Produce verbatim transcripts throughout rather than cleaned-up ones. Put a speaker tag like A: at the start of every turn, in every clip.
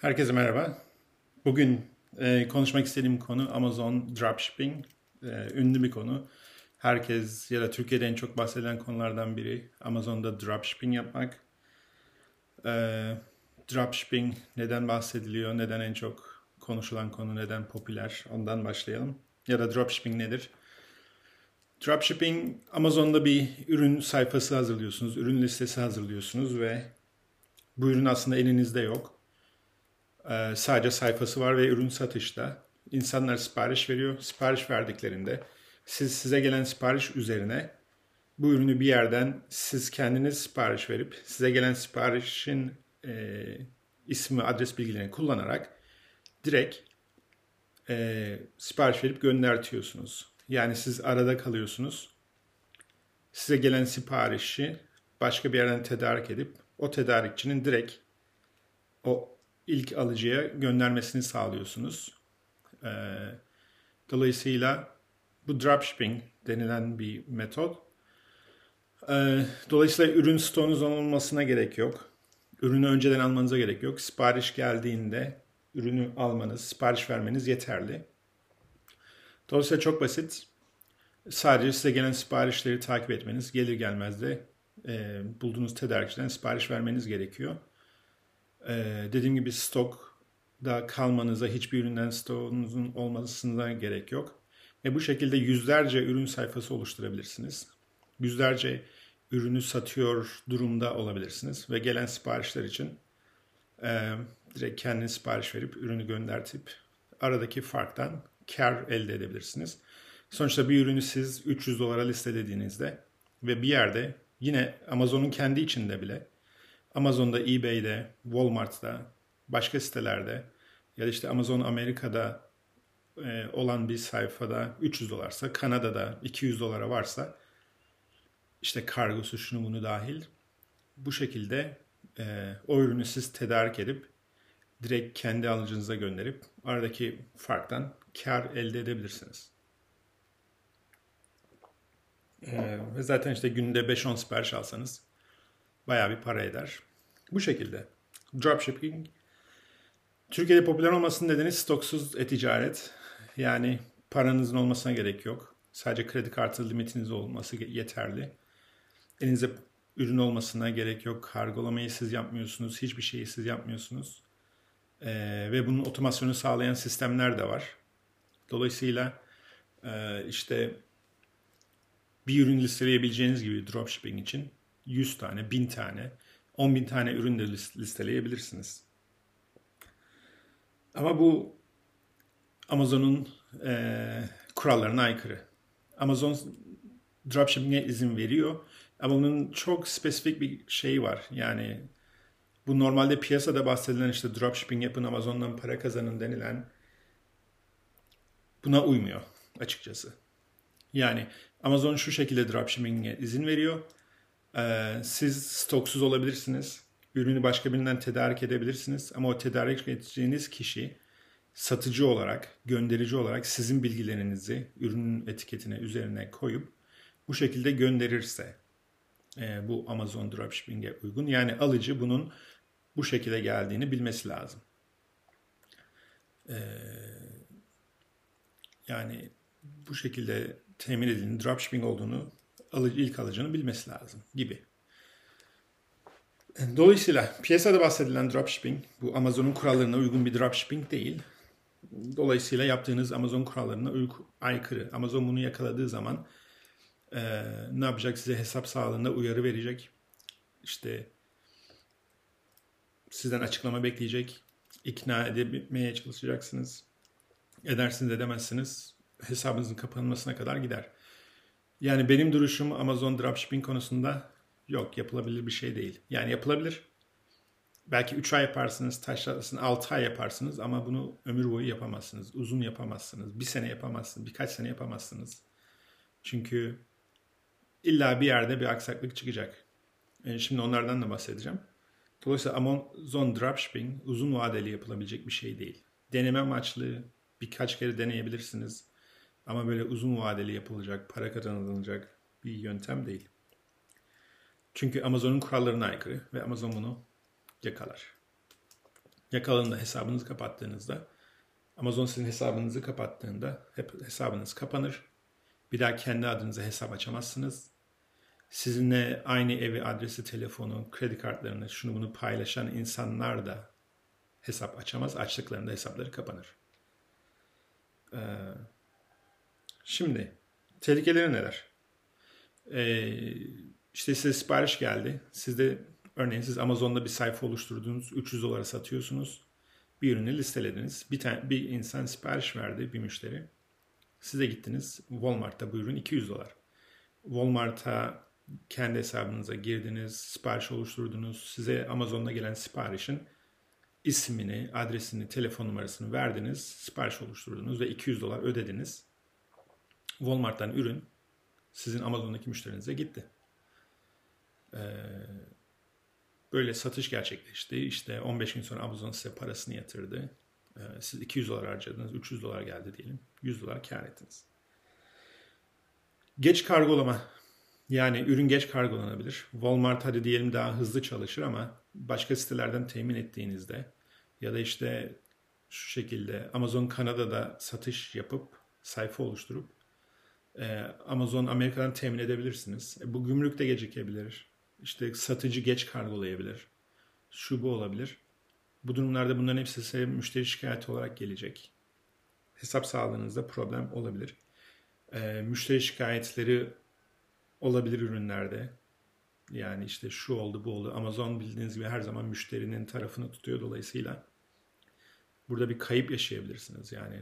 A: Herkese merhaba. Bugün e, konuşmak istediğim konu Amazon Dropshipping. E, ünlü bir konu. Herkes ya da Türkiye'de en çok bahsedilen konulardan biri Amazon'da dropshipping yapmak. E, Dropshipping neden bahsediliyor, neden en çok konuşulan konu, neden popüler? Ondan başlayalım. Ya da dropshipping nedir? Dropshipping, Amazon'da bir ürün sayfası hazırlıyorsunuz, ürün listesi hazırlıyorsunuz ve bu ürün aslında elinizde yok. Ee, sadece sayfası var ve ürün satışta. İnsanlar sipariş veriyor. Sipariş verdiklerinde siz size gelen sipariş üzerine bu ürünü bir yerden siz kendiniz sipariş verip size gelen siparişin e, ismi, adres bilgilerini kullanarak direkt e, sipariş verip göndertiyorsunuz. Yani siz arada kalıyorsunuz. Size gelen siparişi başka bir yerden tedarik edip o tedarikçinin direkt o ilk alıcıya göndermesini sağlıyorsunuz. Ee, dolayısıyla bu dropshipping denilen bir metot. Ee, dolayısıyla ürün stoğunuz olmasına gerek yok. Ürünü önceden almanıza gerek yok. Sipariş geldiğinde ürünü almanız, sipariş vermeniz yeterli. Dolayısıyla çok basit. Sadece size gelen siparişleri takip etmeniz, gelir gelmez de e, bulduğunuz tedarikçiden sipariş vermeniz gerekiyor. Ee, dediğim gibi stokda kalmanıza, hiçbir üründen stoğunuzun olmasına gerek yok. Ve bu şekilde yüzlerce ürün sayfası oluşturabilirsiniz. Yüzlerce ürünü satıyor durumda olabilirsiniz. Ve gelen siparişler için e, direkt kendiniz sipariş verip ürünü göndertip aradaki farktan kar elde edebilirsiniz. Sonuçta bir ürünü siz üç yüz dolara listelediğinizde ve bir yerde yine Amazon'un kendi içinde bile Amazon'da, eBay'de, Walmart'ta, başka sitelerde ya da işte Amazon Amerika'da e, olan bir sayfada üç yüz dolarsa, Kanada'da iki yüz dolara varsa işte kargosu şunu bunu dahil bu şekilde e, o ürünü siz tedarik edip direkt kendi alıcınıza gönderip aradaki farktan kar elde edebilirsiniz. E, ve zaten işte günde beş on sipariş alsanız bayağı bir para eder. Bu şekilde. Dropshipping Türkiye'de popüler olmasının nedeni stoksuz e-ticaret. Yani paranızın olmasına gerek yok. Sadece kredi kartı limitiniz olması yeterli. Elinizde ürün olmasına gerek yok. Kargolamayı siz yapmıyorsunuz. Hiçbir şeyi siz yapmıyorsunuz. Ee, ve bunun otomasyonu sağlayan sistemler de var. Dolayısıyla e, işte bir ürün listeleyebileceğiniz gibi dropshipping için yüz tane, bin tane, on bin tane ürün de listeleyebilirsiniz. Ama bu Amazon'un e, kurallarına aykırı. Amazon dropshipping'e izin veriyor ama bunun çok spesifik bir şeyi var. Yani bu normalde piyasada bahsedilen işte dropshipping yapın, Amazon'dan para kazanın denilen buna uymuyor açıkçası. Yani Amazon şu şekilde dropshipping'e izin veriyor. Ee, siz stoksuz olabilirsiniz. Ürünü başka birinden tedarik edebilirsiniz. Ama o tedarik edeceğiniz kişi satıcı olarak, gönderici olarak sizin bilgilerinizi ürünün etiketine üzerine koyup bu şekilde gönderirse e, bu Amazon Dropshipping'e uygun. Yani alıcı bunun bu şekilde geldiğini bilmesi lazım. E, yani bu şekilde temin edilen dropshipping olduğunu alıcı, ilk alıcının bilmesi lazım gibi. Dolayısıyla piyasada bahsedilen dropshipping bu Amazon'un kurallarına uygun bir dropshipping değil. Dolayısıyla yaptığınız Amazon kurallarına aykırı. Amazon bunu yakaladığı zaman e, ne yapacak? Size hesap sağlığında uyarı verecek. İşte sizden açıklama bekleyecek. İkna edemeye çalışacaksınız. Edersiniz edemezsiniz. Hesabınızın kapanmasına kadar gider. Yani benim duruşum Amazon dropshipping konusunda yok, yapılabilir bir şey değil. Yani yapılabilir. Belki üç ay yaparsınız, taşlarsınız, altı ay yaparsınız ama bunu ömür boyu yapamazsınız. Uzun yapamazsınız. Bir sene yapamazsınız. Birkaç sene yapamazsınız. Çünkü illa bir yerde bir aksaklık çıkacak. Yani şimdi onlardan da bahsedeceğim. Dolayısıyla Amazon Dropshipping uzun vadeli yapılabilecek bir şey değil. Deneme amaçlı birkaç kere deneyebilirsiniz. Ama böyle uzun vadeli yapılacak, para kazanılacak bir yöntem değil. Çünkü Amazon'un kurallarına aykırı ve Amazon bunu yakalar. Yakalanında hesabınızı kapattığınızda, Amazon sizin hesabınızı kapattığında hep hesabınız kapanır. Bir daha kendi adınıza hesap açamazsınız. Sizinle aynı evi, adresi, telefonu, kredi kartlarını, şunu bunu paylaşan insanlar da hesap açamaz. Açtıklarında hesapları kapanır. Ee, şimdi tehlikeleri neler? Ee, işte size sipariş geldi. Siz de örneğin siz Amazon'da bir sayfa oluşturdunuz. üç yüz dolara satıyorsunuz. Bir ürünü listelediniz. Bir, tane, bir insan sipariş verdi, bir müşteri. Siz de gittiniz. Walmart'ta bu ürün iki yüz dolar. Walmart'a kendi hesabınıza girdiniz, sipariş oluşturdunuz. Size Amazon'da gelen siparişin ismini, adresini, telefon numarasını verdiniz. Sipariş oluşturdunuz ve iki yüz dolar ödediniz. Walmart'tan ürün sizin Amazon'daki müşterinize gitti. Ee, böyle satış gerçekleşti. İşte on beş gün sonra Amazon size parasını yatırdı. Ee, siz iki yüz dolar harcadınız, üç yüz dolar geldi diyelim. yüz dolar kar ettiniz. Geç kargolama. Yani ürün geç kargolanabilir. Walmart hadi diyelim daha hızlı çalışır ama başka sitelerden temin ettiğinizde ya da işte şu şekilde Amazon Kanada'da satış yapıp sayfa oluşturup e, Amazon Amerika'dan temin edebilirsiniz. E, bu gümrük de gecikebilir. İşte satıcı geç kargolayabilir. Şu bu olabilir. Bu durumlarda bunların hepsi size müşteri şikayeti olarak gelecek. Hesap sağlığınızda problem olabilir. E, müşteri şikayetleri olabilir ürünlerde. Yani işte şu oldu bu oldu. Amazon bildiğiniz gibi her zaman müşterinin tarafını tutuyor. Dolayısıyla burada bir kayıp yaşayabilirsiniz. Yani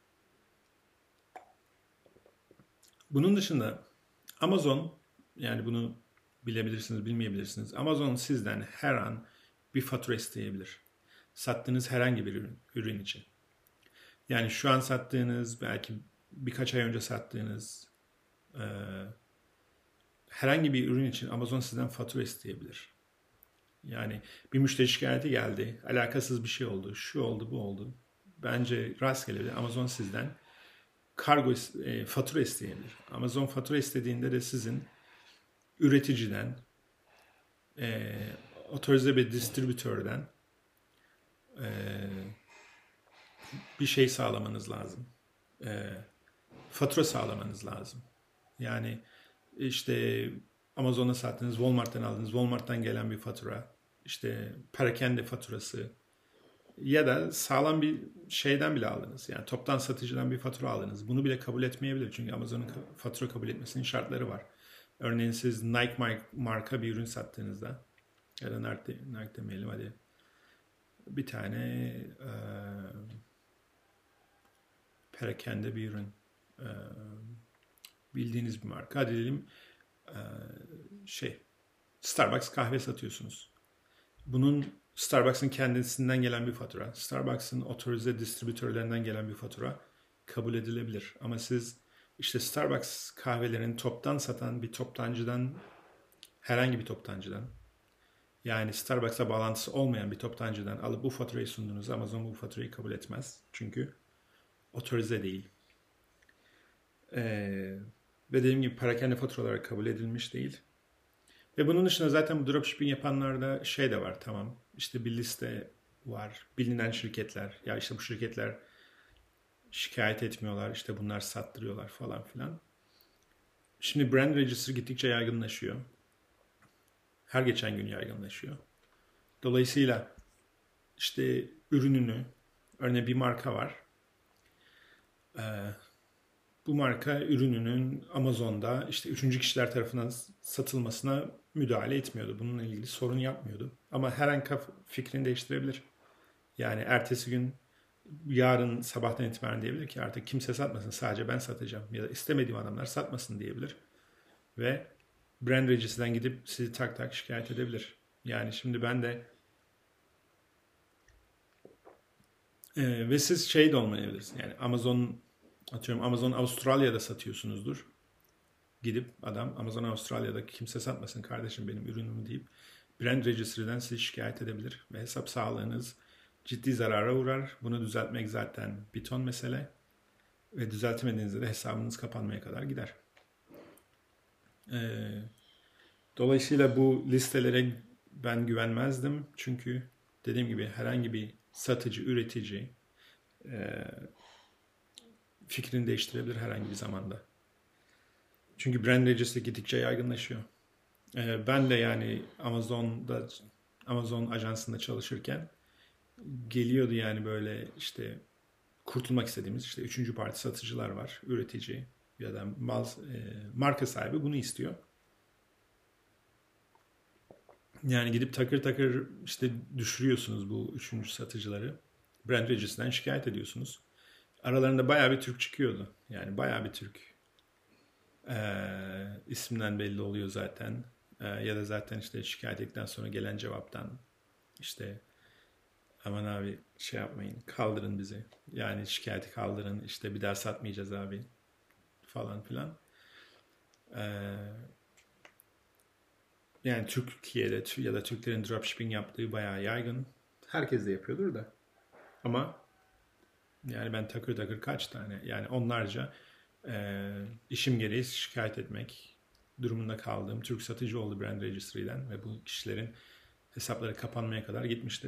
A: bunun dışında Amazon, yani bunu bilebilirsiniz bilmeyebilirsiniz. Amazon sizden her an bir fatura isteyebilir. Sattığınız herhangi bir ürün, ürün için. Yani şu an sattığınız, belki birkaç ay önce sattığınız e, herhangi bir ürün için Amazon sizden fatura isteyebilir. Yani bir müşteri şikayeti geldi, alakasız bir şey oldu, şu oldu, bu oldu. Bence rastgele bir Amazon sizden kargo e, fatura isteyebilir. Amazon fatura istediğinde de sizin üreticiden, e, otorize bir distribütörden e, bir şey sağlamanız lazım. E, fatura sağlamanız lazım. Yani işte Amazon'a sattığınız, Walmart'tan aldığınız, Walmart'tan gelen bir fatura, işte perakende faturası ya da sağlam bir şeyden bile aldınız. Yani toptan satıcıdan bir fatura aldınız. Bunu bile kabul etmeyebilir. Çünkü Amazon'un fatura kabul etmesinin şartları var. Örneğin siz Nike marka bir ürün sattığınızda ya da Nike, Nike demeyelim hadi. Bir tane e, perakende bir ürün. E, bildiğiniz bir marka. Hadi diyelim e, şey Starbucks kahve satıyorsunuz. Bunun Starbucks'ın kendisinden gelen bir fatura, Starbucks'ın otorize distribütörlerinden gelen bir fatura kabul edilebilir. Ama siz işte Starbucks kahvelerini toptan satan bir toptancıdan, herhangi bir toptancıdan, yani Starbucks'a bağlantısı olmayan bir toptancıdan alıp bu faturayı sundunuz. Amazon bu faturayı kabul etmez. Çünkü otorize değil. Ee, ve dediğim gibi perakende faturaları kabul edilmiş değil. Ve bunun dışında zaten bu dropshipping yapanlarda şey de var, tamam. İşte bir liste var. Bilinen şirketler. Ya işte bu şirketler şikayet etmiyorlar. İşte bunlar sattırıyorlar falan filan. Şimdi brand register gittikçe yaygınlaşıyor. Her geçen gün yaygınlaşıyor. Dolayısıyla işte ürününü, örneğin bir marka var. Ee, bu marka ürününün Amazon'da işte üçüncü kişiler tarafından satılmasına müdahale etmiyordu. Bununla ilgili sorun yapmıyordu. Ama her an fikrini değiştirebilir. Yani ertesi gün, yarın sabahtan itibaren diyebilir ki artık kimse satmasın, sadece ben satacağım. Ya da istemediğim adamlar satmasın diyebilir. Ve brand register'dan gidip sizi tak tak şikayet edebilir. Yani şimdi ben de e, ve siz şey de olmayabilirsiniz. Yani Amazon, atıyorum Amazon Avustralya'da satıyorsunuzdur. Gidip adam Amazon Avustralya'da kimse satmasın kardeşim benim ürünümü deyip brand register'dan sizi şikayet edebilir. Ve hesap sağlığınız ciddi zarara uğrar. Bunu düzeltmek zaten bir ton mesele. Ve düzeltemediğinizde de hesabınız kapanmaya kadar gider. Ee, dolayısıyla bu listelere ben güvenmezdim. Çünkü Dediğim gibi herhangi bir satıcı, üretici e, fikrini değiştirebilir herhangi bir zamanda. Çünkü brand registry gittikçe yaygınlaşıyor. E, ben de yani Amazon'da Amazon ajansında çalışırken geliyordu yani böyle işte kurtulmak istediğimiz işte üçüncü parti satıcılar var. Üretici ya da mal, e, marka sahibi bunu istiyor. Yani gidip takır takır işte düşürüyorsunuz bu üçüncü satıcıları. Brand Register'den şikayet ediyorsunuz. Aralarında bayağı bir Türk çıkıyordu. Yani bayağı bir Türk. Ee, isminden belli oluyor zaten. Ee, ya da zaten işte şikayet ettikten sonra gelen cevaptan işte aman abi şey yapmayın kaldırın bizi. Yani şikayeti kaldırın işte bir daha satmayacağız abi falan filan. Ee, yani Türkiye'de ya da Türklerin dropshipping yaptığı bayağı yaygın. Herkes de yapıyordur da. Ama yani ben takır takır kaç tane yani onlarca e, işim gereği şikayet etmek durumunda kaldığım Türk satıcı oldu Brand Registry'den ve bu kişilerin hesapları kapanmaya kadar gitmiştir.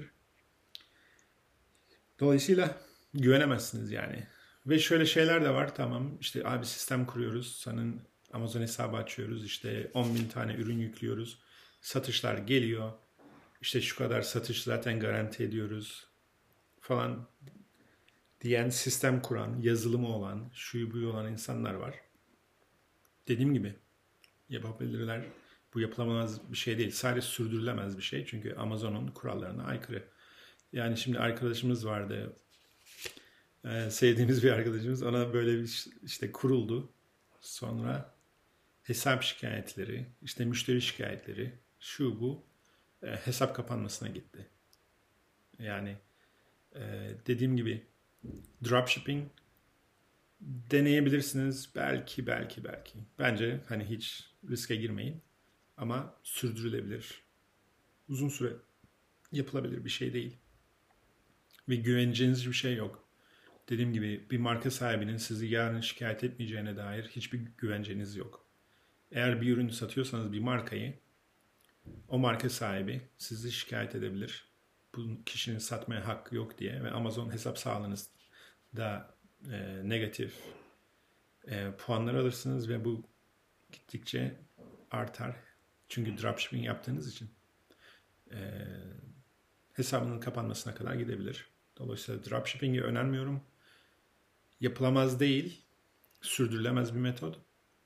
A: Dolayısıyla güvenemezsiniz yani. Ve şöyle şeyler de var, tamam işte abi sistem kuruyoruz, senin Amazon hesabı açıyoruz, işte on bin tane ürün yüklüyoruz, satışlar geliyor, işte şu kadar satış zaten garanti ediyoruz falan diyen, sistem kuran, yazılımı olan, şuyu buyu olan insanlar var. Dediğim gibi yapabilirler. Bu yapılamaz bir şey değil. Sadece sürdürülemez bir şey. Çünkü Amazon'un kurallarına aykırı. Yani şimdi arkadaşımız vardı. Ee, sevdiğimiz bir arkadaşımız. Ona böyle bir işte kuruldu. Sonra hesap şikayetleri, işte müşteri şikayetleri, şu bu e, hesap kapanmasına gitti. Yani e, dediğim gibi dropshipping deneyebilirsiniz. Belki, belki, belki. Bence hani hiç riske girmeyin. Ama sürdürülebilir. Uzun süre yapılabilir bir şey değil. Ve güveneceğiniz bir şey yok. Dediğim gibi bir marka sahibinin sizi yarın şikayet etmeyeceğine dair hiçbir güvenceniz yok. Eğer bir ürünü satıyorsanız bir markayı, o marka sahibi sizi şikayet edebilir. Bu kişinin satmaya hakkı yok diye ve Amazon hesap sağlığınız da e, negatif e, puanlar alırsınız ve bu gittikçe artar. Çünkü dropshipping yaptığınız için e, hesabının kapanmasına kadar gidebilir. Dolayısıyla dropshipping'i önermiyorum. Yapılamaz değil, sürdürülemez bir metot.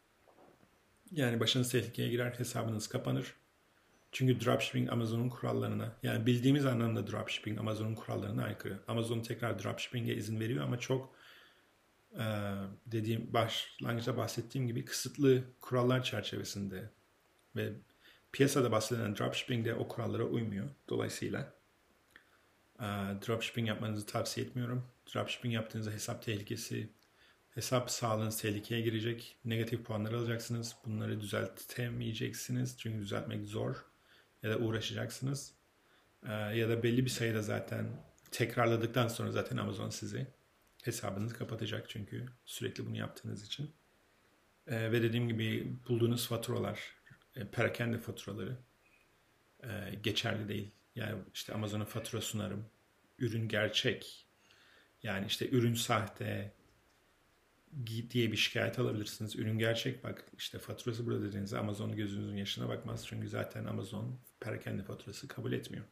A: Yani başınız tehlikeye girer, hesabınız kapanır. Çünkü dropshipping Amazon'un kurallarına, yani bildiğimiz anlamda dropshipping Amazon'un kurallarına aykırı. Amazon tekrar dropshipping'e izin veriyor ama çok e, dediğim başlangıçta bahsettiğim gibi kısıtlı kurallar çerçevesinde ve piyasada bahsedilen dropshipping de o kurallara uymuyor. Dolayısıyla e, dropshipping yapmanızı tavsiye etmiyorum. Dropshipping yaptığınızda hesap tehlikesi, hesap sağlığınız tehlikeye girecek. Negatif puanlar alacaksınız. Bunları düzeltemeyeceksiniz. Çünkü düzeltmek zor. Ya da uğraşacaksınız. Ee, ya da belli bir sayıda zaten tekrarladıktan sonra zaten Amazon sizi hesabınızı kapatacak. Çünkü sürekli bunu yaptığınız için. Ee, ve dediğim gibi bulduğunuz faturalar, e, perakende faturaları e, geçerli değil. Yani işte Amazon'a fatura sunarım. Ürün gerçek. Yani işte ürün sahte diye bir şikayet alabilirsiniz. Ürün gerçek, bak işte faturası burada dediğinizde Amazon gözünüzün yaşına bakmaz. Çünkü zaten Amazon perakende faturası kabul etmiyor.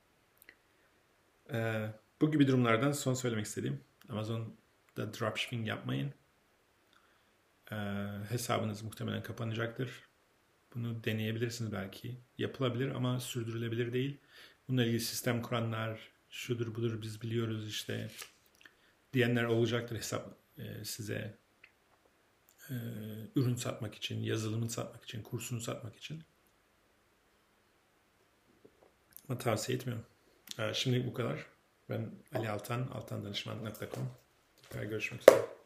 A: Ee, bu gibi durumlardan son söylemek istediğim, Amazon'da dropshipping yapmayın. Ee, hesabınız muhtemelen kapanacaktır. Bunu deneyebilirsiniz belki. Yapılabilir ama sürdürülebilir değil. Bununla ilgili sistem kuranlar, şudur budur biz biliyoruz işte diyenler olacaktır hesap e, size e, ürün satmak için, yazılımını satmak için, kursunu satmak için. Ama tavsiye etmiyorum. E, şimdilik bu kadar. Ben Ali Altan, altandanışman nokta com. Tekrar görüşmek üzere.